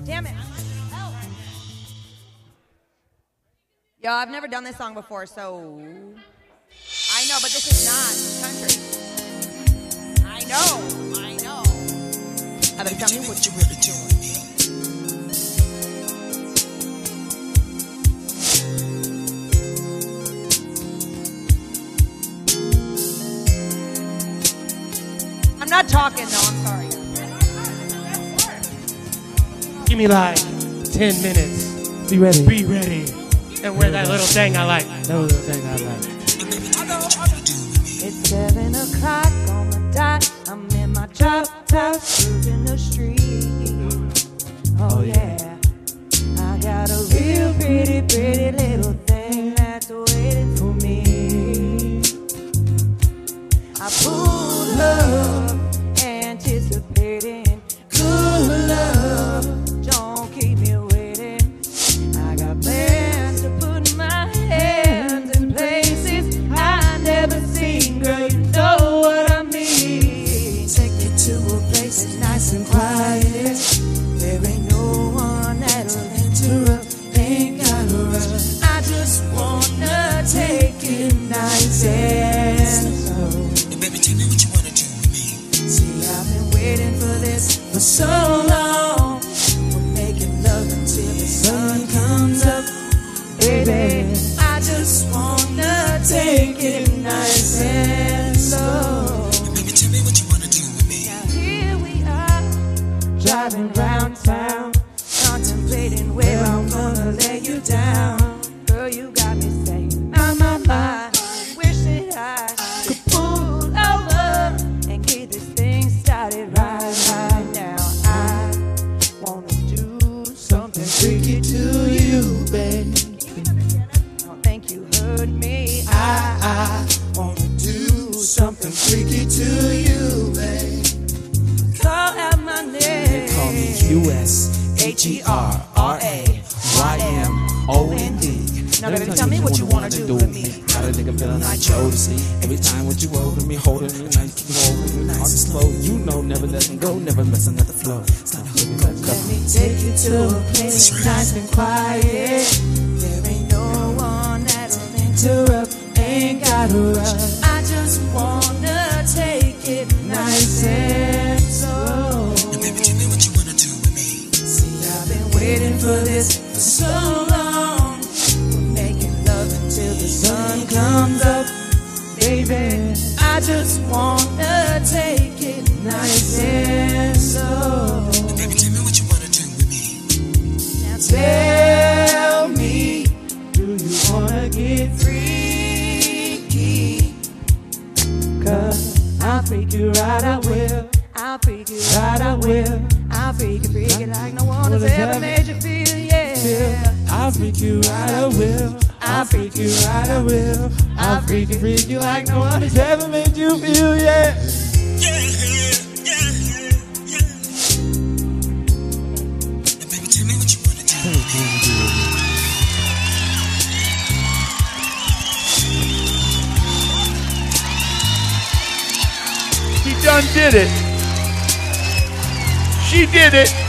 Damn it. Yo, I've never done this song before, so... I know, but this is not country. I know. I better tell me what you really doing. I'm not talking, though. I'm sorry. Give me like 10 minutes. Be ready. Be ready. And wear that little thing I like. That little thing I like. It's 7 o'clock on the dot. I'm in my drop top, cruising the street. Oh yeah. I got a real pretty little thing that's waiting for me. I pull up, anticipating good love. Don't keep me waiting. I got plans to put my hands in places I never seen. Girl, you know what I mean. Take me to a place that's nice and quiet. There ain't no one that'll interrupt. Ain't gotta rush. I just wanna take it nice and slow. And baby, tell me what you wanna do with me. See, I've been waiting for this for so long. We're making love until the sun comes up. Baby, I just wanna take it nice and slow. And baby, tell me what you wanna do with me. Now here we are, driving round town, contemplating where I'm gonna lay you down. Girl, you got me saying, my, wish that I could pull over and get this thing started right now. I wanna do something freaky to you, babe. I don't think you heard me. I wanna do something freaky to you, babe. Call out my name. Call me USHERRAYMOND. Now baby, tell me what you wanna do with me. Got a nigga feeling like Jodeci. Every time when you over me, holding me nice, keep holding me nice and slow. You know, never letting go, never messing up the flow. It's not hooking up. Let me take you to a place that's nice and quiet. There ain't no one that'll interrupt. Ain't gotta rush. I just wanna take it nice and slow. And baby, tell me what you wanna do with me. See, I've been waiting for this for so long. We're making love until the sun comes up. Baby, I just wanna take it nice and slow. And baby, tell me what you wanna do with me. Now tell me, do you wanna get freaky? 'Cause I'll freak you right, I will. I'll freak you right, I will. I'll freak you like no one has ever made you feel, yeah. I'll freak you right, I will. I'll freak you right, I will. I'll freak you like no one has ever made you feel, yeah. And baby, tell me what you wanna do with me. He done did it. She did it.